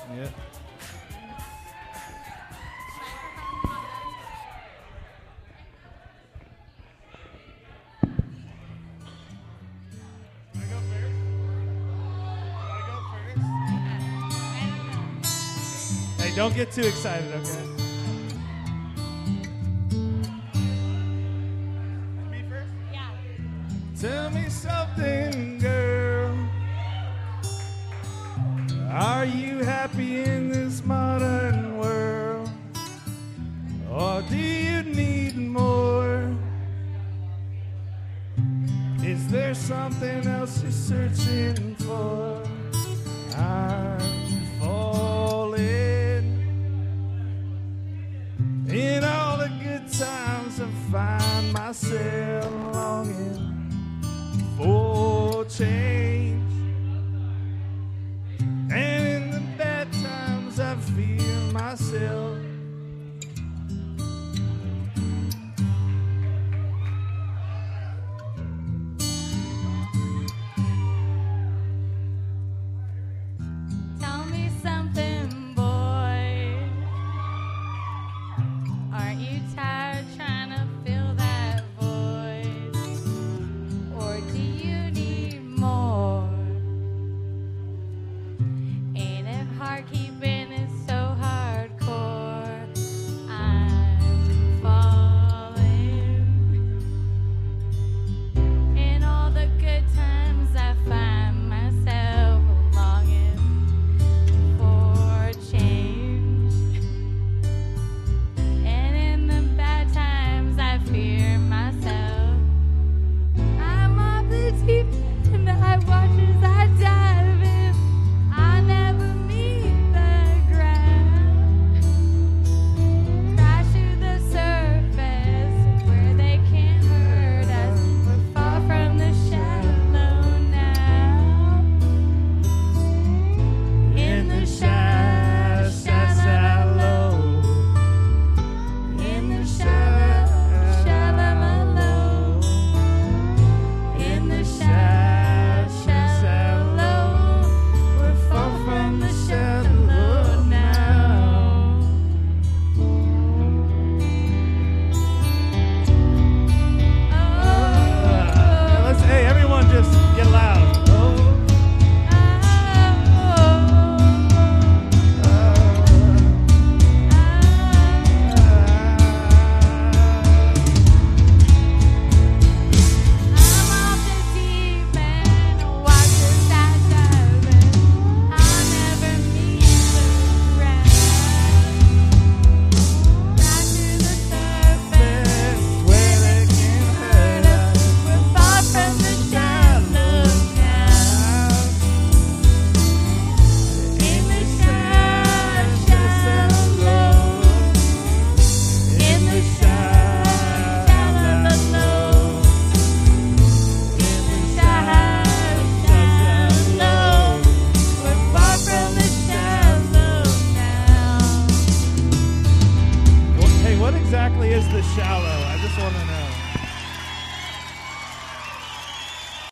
Yeah. Hey, don't get too excited, okay? Me first? Yeah. Tell me something, girl. Are you happy in this modern world? Or do you need more? Is there something else you're searching for? I'm falling. In all the good times I find myself longing for change. And in the bad times I feel myself